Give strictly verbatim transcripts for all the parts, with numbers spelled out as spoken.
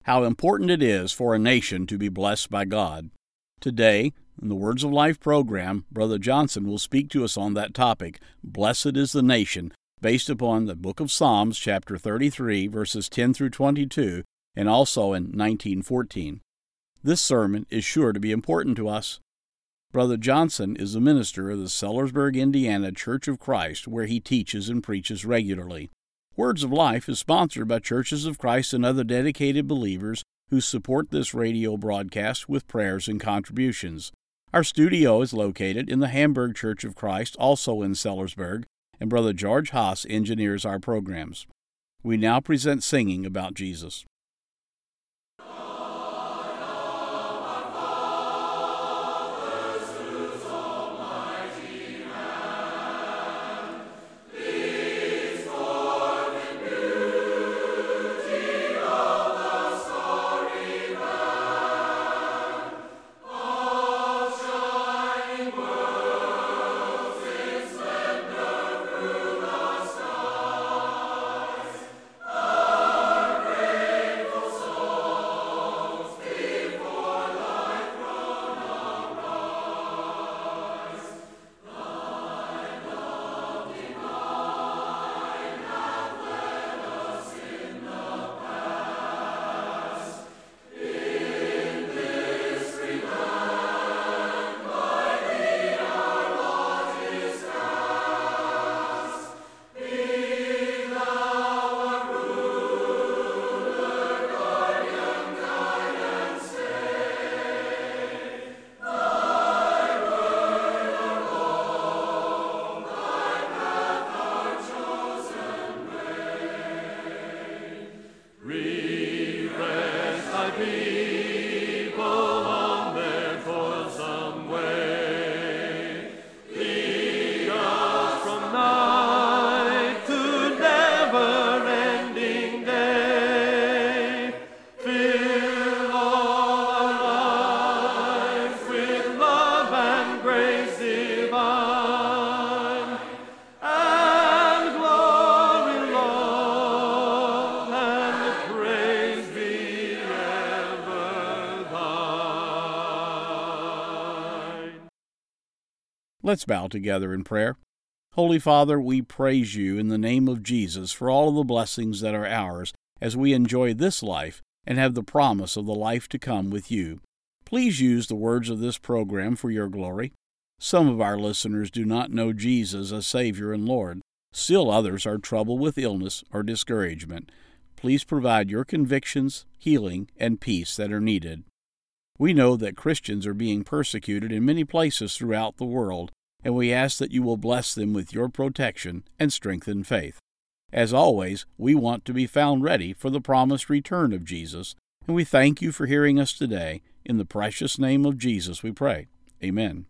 how important it is for a nation to be blessed by God. Today, in the Words of Life program, Brother Johnson will speak to us on that topic, Blessed is the Nation, based upon the book of Psalms, chapter thirty-three, verses ten through twenty-two, and also in nineteen fourteen. This sermon is sure to be important to us. Brother Johnson is a minister of the Sellersburg, Indiana Church of Christ, where he teaches and preaches regularly. Words of Life is sponsored by Churches of Christ and other dedicated believers who support this radio broadcast with prayers and contributions. Our studio is located in the Hamburg Church of Christ, also in Sellersburg, and Brother George Haas engineers our programs. We now present singing about Jesus. Let's bow together in prayer. Holy Father, we praise you in the name of Jesus for all of the blessings that are ours as we enjoy this life and have the promise of the life to come with you. Please use the words of this program for your glory. Some of our listeners do not know Jesus as Savior and Lord. Still others are troubled with illness or discouragement. Please provide your convictions, healing, and peace that are needed. We know that Christians are being persecuted in many places throughout the world, and we ask that you will bless them with your protection and strengthen faith. As always, we want to be found ready for the promised return of Jesus, and we thank you for hearing us today. In the precious name of Jesus we pray. Amen.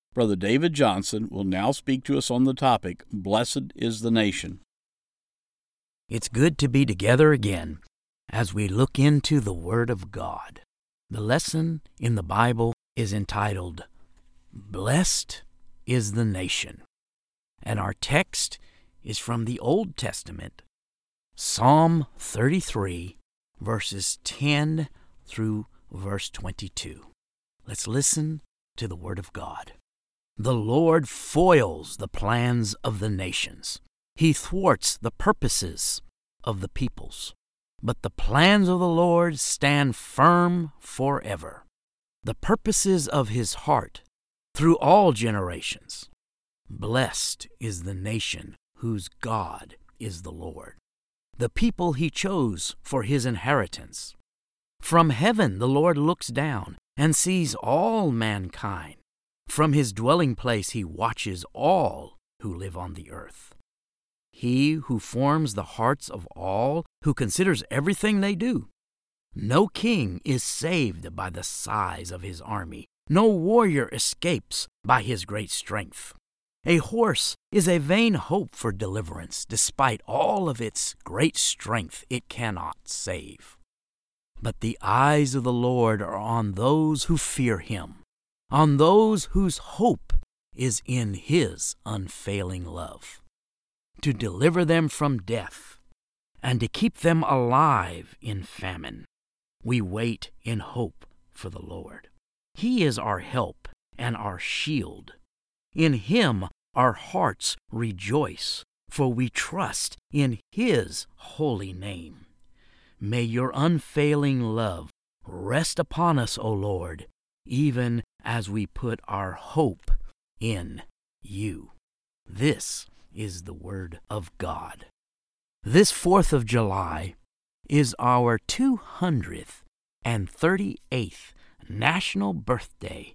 Brother David Johnson will now speak to us on the topic, Blessed is the Nation. It's good to be together again as we look into the Word of God. The lesson in the Bible is entitled, Blessed is the Nation. And our text is from the Old Testament, Psalm thirty-three, verses ten through verse twenty-two. Let's listen to the Word of God. The Lord foils the plans of the nations. He thwarts the purposes of the peoples. But the plans of the Lord stand firm forever, the purposes of His heart through all generations. Blessed is the nation whose God is the Lord, the people He chose for His inheritance. From heaven the Lord looks down and sees all mankind. From His dwelling place He watches all who live on the earth. He who forms the hearts of all, who considers everything they do. No king is saved by the size of his army. No warrior escapes by his great strength. A horse is a vain hope for deliverance. Despite all of its great strength, it cannot save. But the eyes of the Lord are on those who fear Him, on those whose hope is in His unfailing love, to deliver them from death and to keep them alive in famine. We wait in hope for the Lord. He is our help and our shield. In Him our hearts rejoice, for we trust in His holy name. May your unfailing love rest upon us, O Lord, even as we put our hope in You. This is the Word of God. This fourth of July is our two hundred thirty-eighth national birthday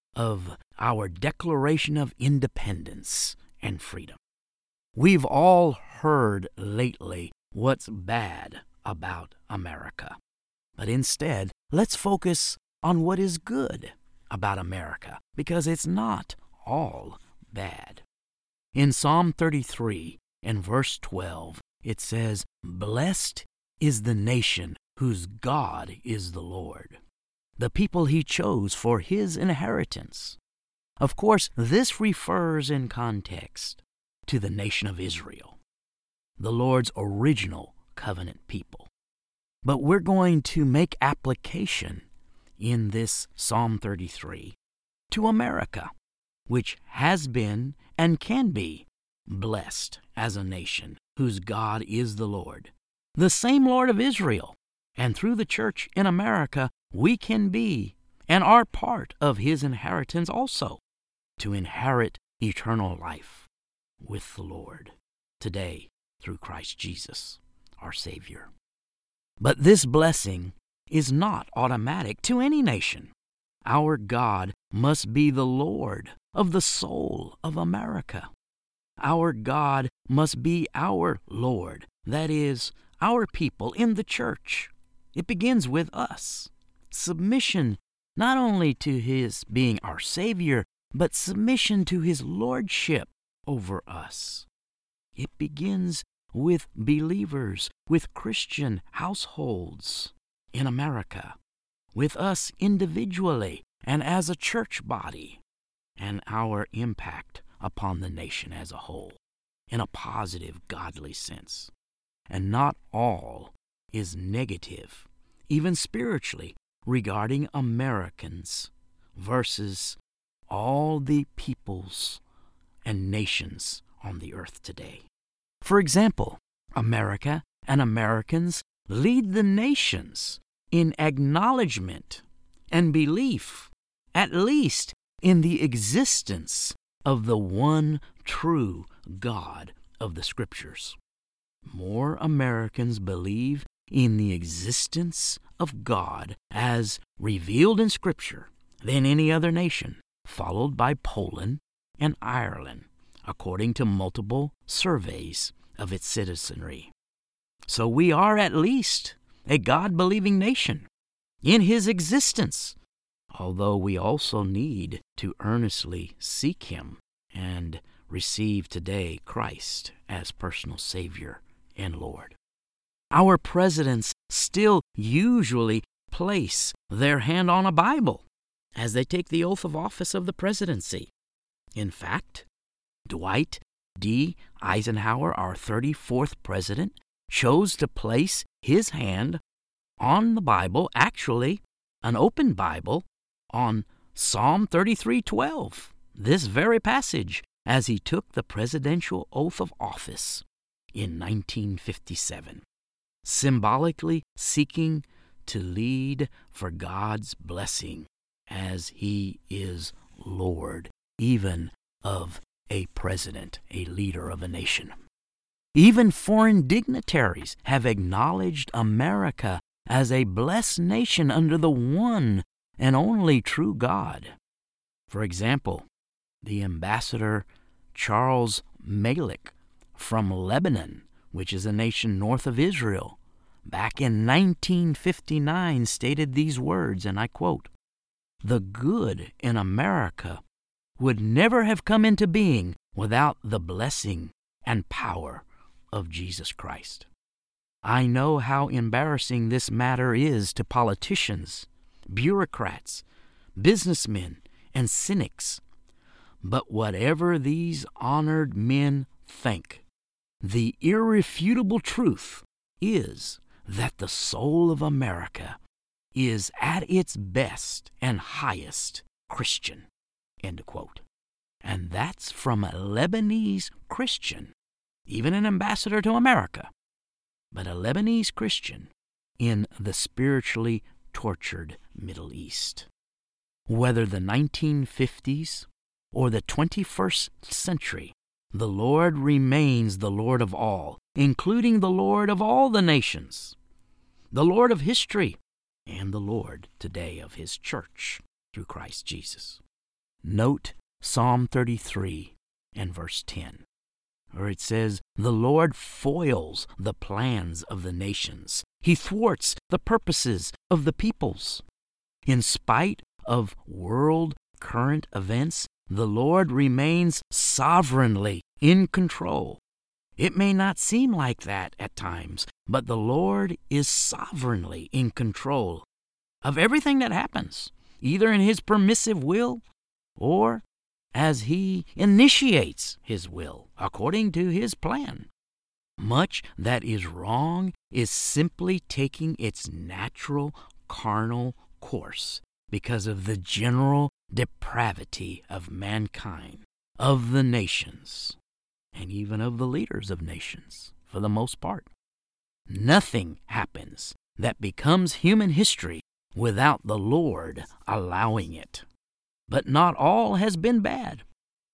of our Declaration of Independence and Freedom. We've all heard lately what's bad about America. But instead, let's focus on what is good about America, because it's not all bad. In Psalm thirty-three and verse twelve, it says, Blessed is the nation whose God is the Lord, the people He chose for His inheritance. Of course, this refers in context to the nation of Israel, the Lord's original covenant people. But we're going to make application in this Psalm thirty-three to America, which has been and can be blessed as a nation whose God is the Lord, the same Lord of Israel. And through the church in America, we can be and are part of His inheritance also, to inherit eternal life with the Lord today through Christ Jesus, our Savior. But this blessing is not automatic to any nation. Our God must be the Lord of the soul of America. Our God must be our Lord, that is, our people in the church. It begins with us. Submission not only to His being our Savior, but submission to His lordship over us. It begins with believers, with Christian households in America, with us individually and as a church body, and our impact upon the nation as a whole in a positive, godly sense. And not all is negative, even spiritually, regarding Americans versus all the peoples and nations on the earth today. For example, America and Americans lead the nations in acknowledgement and belief, at least in the existence of the one true God of the Scriptures. More Americans believe in the existence of God as revealed in Scripture than any other nation, followed by Poland and Ireland, according to multiple surveys of its citizenry. So we are at least a God-believing nation in His existence, although we also need to earnestly seek Him and receive today Christ as personal Savior and Lord. Our presidents still usually place their hand on a Bible as they take the oath of office of the presidency. In fact, Dwight D. Eisenhower, our thirty-fourth president, chose to place his hand on the Bible, actually an open Bible, on Psalm thirty-three twelve, this very passage, as he took the presidential oath of office in nineteen fifty-seven, symbolically seeking to lead for God's blessing as he is Lord, even of a president, a leader of a nation. Even foreign dignitaries have acknowledged America as a blessed nation under the one and only true God. For example, the ambassador Charles Malik from Lebanon, which is a nation north of Israel, back in nineteen fifty-nine stated these words, and I quote, "The good in America would never have come into being without the blessing and power of Jesus Christ. I know how embarrassing this matter is to politicians, bureaucrats, businessmen, and cynics. But whatever these honored men think, the irrefutable truth is that the soul of America is at its best and highest Christian." End quote. And that's from a Lebanese Christian, even an ambassador to America, but a Lebanese Christian in the spiritually tortured Middle East. Whether the nineteen fifties or the twenty-first century, the Lord remains the Lord of all, including the Lord of all the nations, the Lord of history, and the Lord today of His church through Christ Jesus. Note Psalm thirty-three and verse ten, where it says, "The Lord foils the plans of the nations. He thwarts the purposes of the peoples." In spite of world current events, the Lord remains sovereignly in control. It may not seem like that at times, but the Lord is sovereignly in control of everything that happens, either in His permissive will or as He initiates His will according to His plan. Much that is wrong is simply taking its natural carnal course because of the general depravity of mankind, of the nations, and even of the leaders of nations, for the most part. Nothing happens that becomes human history without the Lord allowing it. But not all has been bad.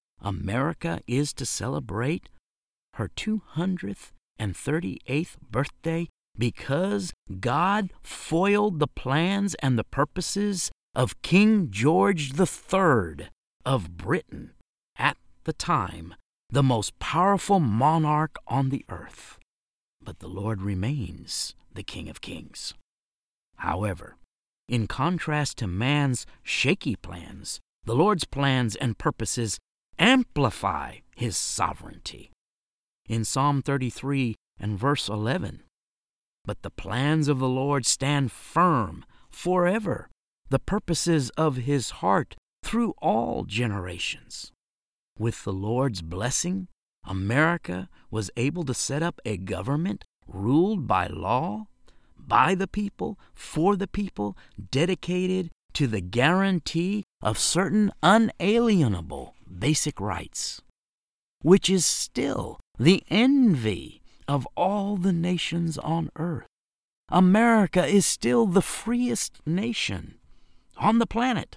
America is to celebrate her two hundred thirty-eighth birthday because God foiled the plans and the purposes of King George the Third of Britain, at the time the most powerful monarch on the earth. But the Lord remains the King of Kings. However, in contrast to man's shaky plans, the Lord's plans and purposes amplify His sovereignty. In Psalm thirty-three and verse eleven, "But the plans of the Lord stand firm forever, the purposes of His heart through all generations." With the Lord's blessing, America was able to set up a government ruled by law, by the people, for the people, dedicated to the guarantee of certain unalienable basic rights, which is still the envy of all the nations on earth. America is still the freest nation on the planet.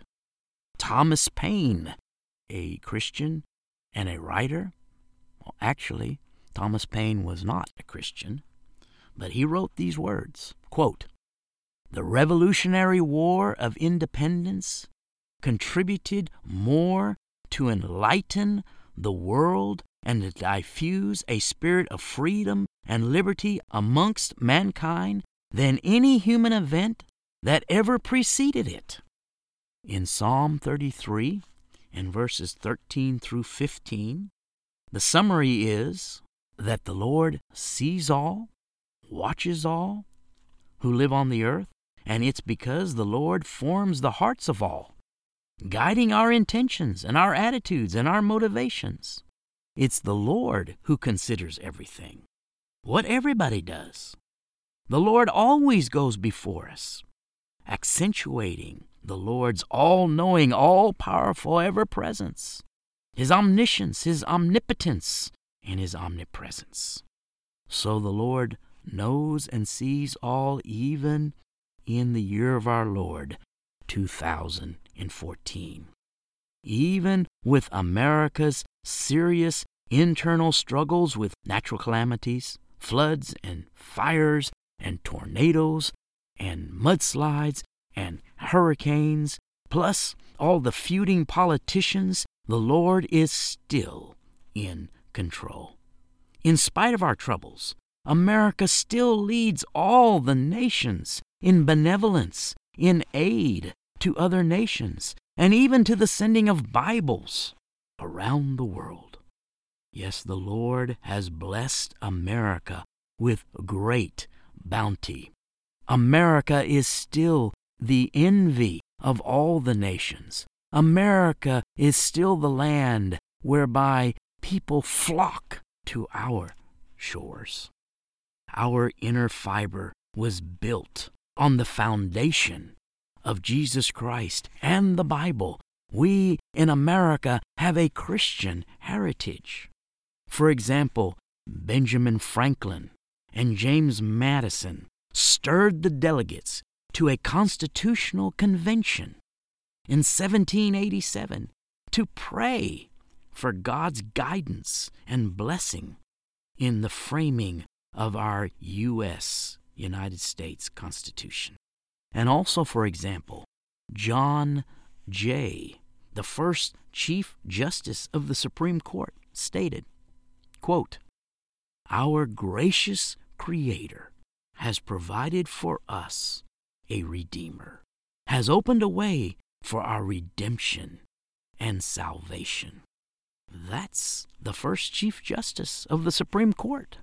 Thomas Paine, a Christian and a writer, well, actually, Thomas Paine was not a Christian, but he wrote these words, quote, "The Revolutionary War of Independence contributed more to enlighten the world and to diffuse a spirit of freedom and liberty amongst mankind than any human event that ever preceded it." In Psalm thirty-three, in verses thirteen through fifteen, the summary is that the Lord sees all, watches all who live on the earth, and it's because the Lord forms the hearts of all, guiding our intentions and our attitudes and our motivations. It's the Lord who considers everything, what everybody does. The Lord always goes before us, accentuating the Lord's all-knowing, all-powerful ever-presence, His omniscience, His omnipotence, and His omnipresence. So the Lord knows and sees all even in the year of our Lord, two thousand fourteen. Even with America's serious internal struggles with natural calamities, floods and fires and tornadoes and mudslides and hurricanes, plus all the feuding politicians, the Lord is still in control. In spite of our troubles, America still leads all the nations in benevolence, in aid to other nations, and even to the sending of Bibles around the world. Yes, the Lord has blessed America with great bounty. America is still the envy of all the nations. America is still the land whereby people flock to our shores. Our inner fiber was built on the foundation of Jesus Christ and the Bible. We in America have a Christian heritage. For example, Benjamin Franklin and James Madison stirred the delegates to a constitutional convention in seventeen eighty-seven to pray for God's guidance and blessing in the framing of our U S United States Constitution. And also, for example, John Jay, the first Chief Justice of the Supreme Court, stated, quote, "Our gracious Creator has provided for us a Redeemer, has opened a way for our redemption and salvation." That's the first Chief Justice of the Supreme Court.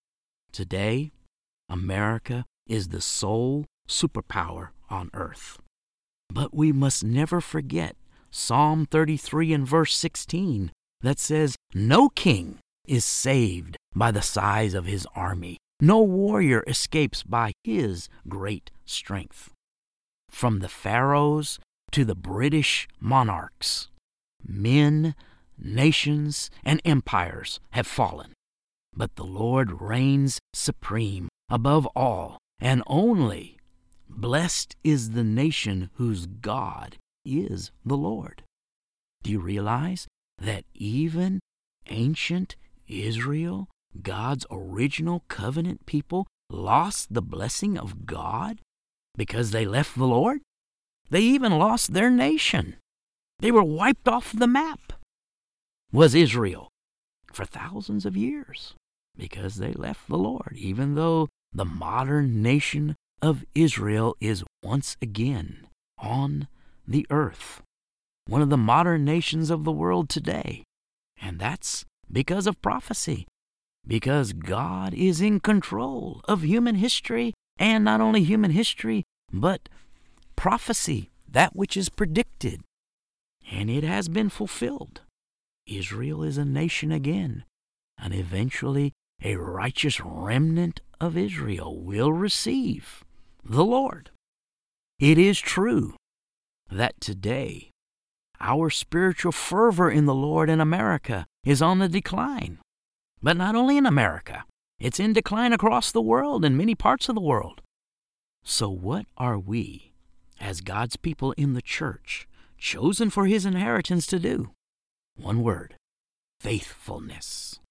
Today, America is the sole superpower on earth. But we must never forget Psalm thirty-three and verse sixteen that says, "No king is saved by the size of his army. No warrior escapes by his great strength." From the pharaohs to the British monarchs, men, nations, and empires have fallen. But the Lord reigns supreme above all, and only blessed is the nation whose God is the Lord. Do you realize that even ancient Israel, God's original covenant people, lost the blessing of God because they left the Lord? They even lost their nation. They were wiped off the map. Was Israel for thousands of years because they left the Lord, even though the modern nation of Israel is once again on the earth, one of the modern nations of the world today. And that's because of prophecy, because God is in control of human history, and not only human history, but prophecy, that which is predicted. And it has been fulfilled. Israel is a nation again, and eventually a righteous remnant of Israel will receive the Lord. It is true that today our spiritual fervor in the Lord in America is on the decline. But not only in America, it's in decline across the world, in many parts of the world. So what are we, as God's people in the church, chosen for His inheritance, to do? One word: faithfulness.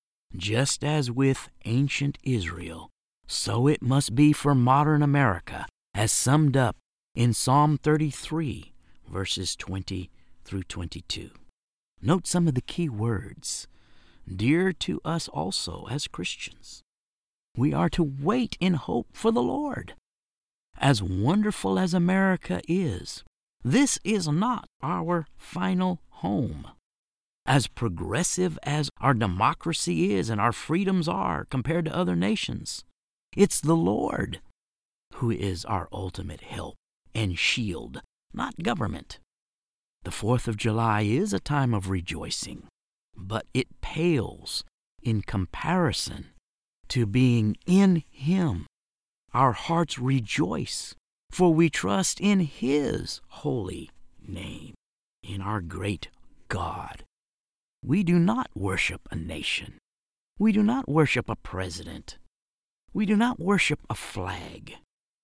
Just as with ancient Israel, so it must be for modern America, as summed up in Psalm thirty-three, verses twenty through twenty-two. Note some of the key words, dear to us also as Christians. We are to wait in hope for the Lord. As wonderful as America is, This is not our final home. As progressive as our democracy is and our freedoms are compared to other nations, it's the Lord who is our ultimate help and shield, not government. The fourth of July is a time of rejoicing, but it pales in comparison to being in Him. Our hearts rejoice, for we trust in His holy name, in our great God. We do not worship a nation. We do not worship a president. We do not worship a flag.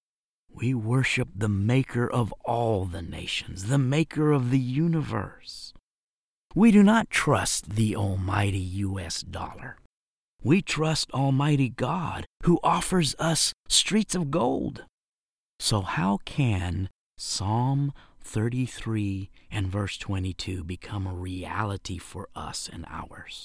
We worship the Maker of all the nations, the Maker of the universe. We do not trust the almighty U S dollar. We trust Almighty God, who offers us streets of gold. So how can Psalm thirty-three and verse twenty-two become a reality for us and ours?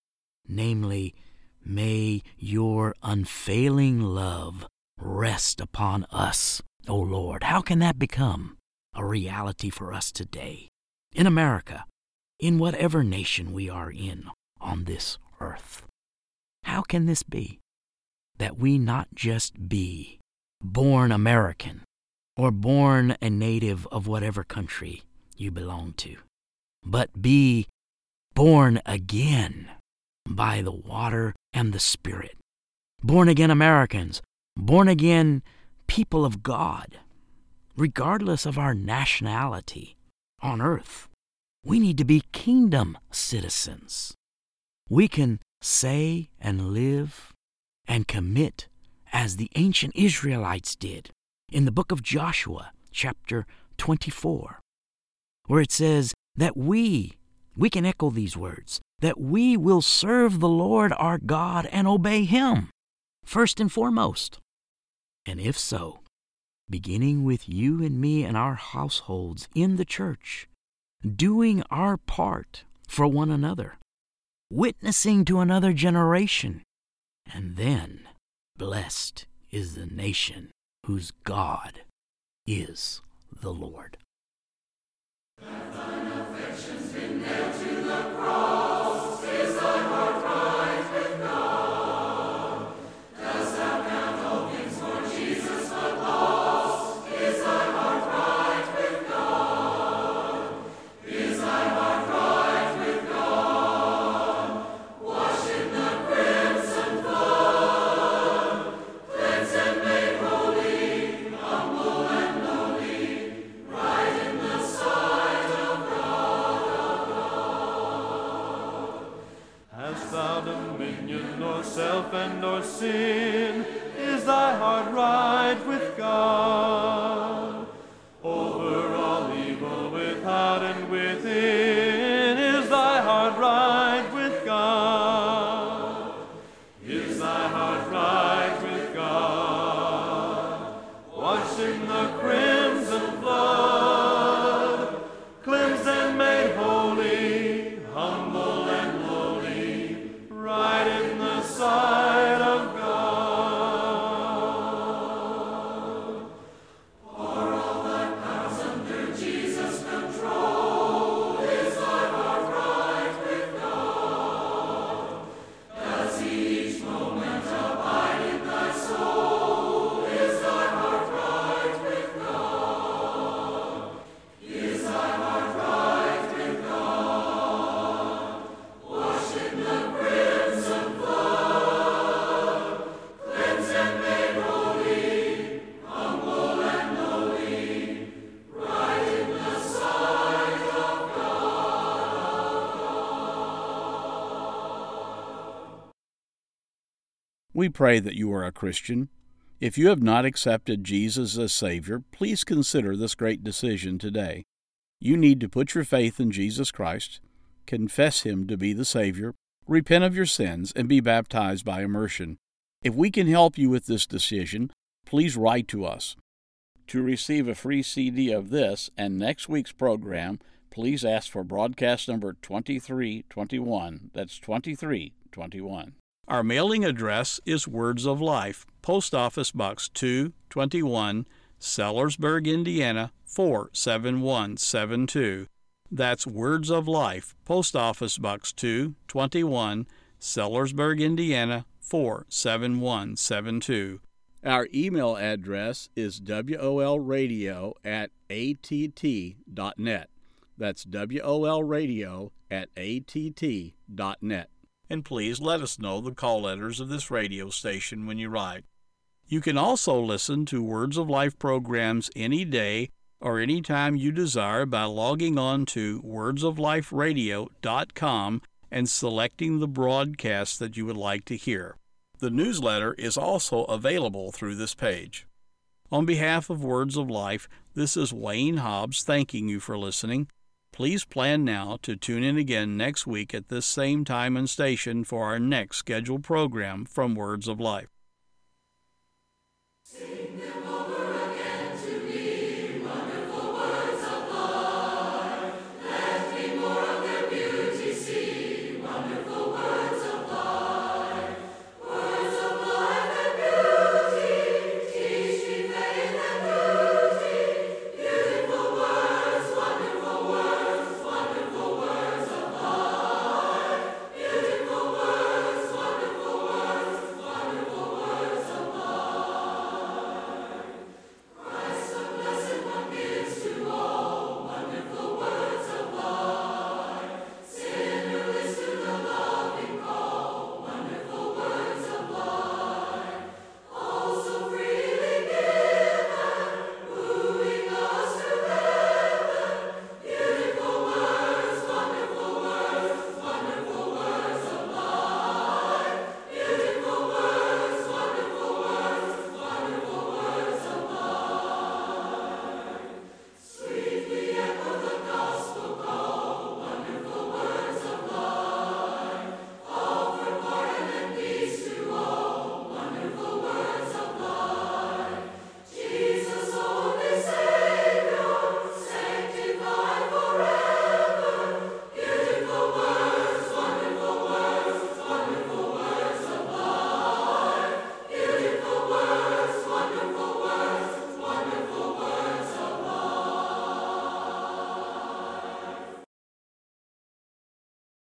Namely, may your unfailing love rest upon us, O Lord. How can that become a reality for us today, in America, in whatever nation we are in on this earth? How can this be? That we not just be born American or born a native of whatever country you belong to, but be born again by the water and the Spirit. Born again Americans, born again people of God, regardless of our nationality on earth. We need to be kingdom citizens. We can say and live and commit as the ancient Israelites did in the book of Joshua, chapter twenty-four, where it says that we, we can echo these words, that we will serve the Lord our God and obey Him, first and foremost. And if so, beginning with you and me and our households in the church, doing our part for one another, witnessing to another generation, and then blessed is the nation whose God is the Lord. Have thine affections been nailed to the cross? Is thy heart right with God? Dost thou count all things for Jesus but lost? Is thy heart right with God? Is thy heart right with God? Washed in the crimson flood, cleansed and made holy, humble and lowly, right in the sight of God, of God. Hast thou dominion o'er self and o'er sin? Is thy heart right with God? Over all evil without and within, is thy heart right with God? Is thy heart right with God? Washed in the crimson flood, cleansed and made holy, humble and lowly, right in the sight of God. Are all thy powers under Jesus' control? Is thy heart right with God? Does He each moment abide in thy soul? Is thy heart right with God? Is thy heart right with God? Washed in the crimson flood, cleansed and made holy, humble and lowly, right in the sight of God. We pray that you are a Christian. If you have not accepted Jesus as Savior, please consider this great decision today. You need to put your faith in Jesus Christ, confess Him to be the Savior, repent of your sins, and be baptized by immersion. If we can help you with this decision, please write to us. To receive a free C D of this and next week's program, please ask for broadcast number twenty-three twenty-one. That's twenty-three twenty-one. Our mailing address is Words of Life, Post Office Box two twenty-one, Sellersburg, Indiana, four seven one seven two. That's Words of Life, Post Office Box two twenty-one, Sellersburg, Indiana, four seven one seven two. Our email address is wolradio at att.net. That's wolradio at att.net. And please let us know the call letters of this radio station when you write. You can also listen to Words of Life programs any day or any time you desire by logging on to words of life radio dot com and selecting the broadcast that you would like to hear. The newsletter is also available through this page. On behalf of Words of Life, this is Wayne Hobbs thanking you for listening. Please plan now to tune in again next week at this same time and station for our next scheduled program from Words of Life. Sing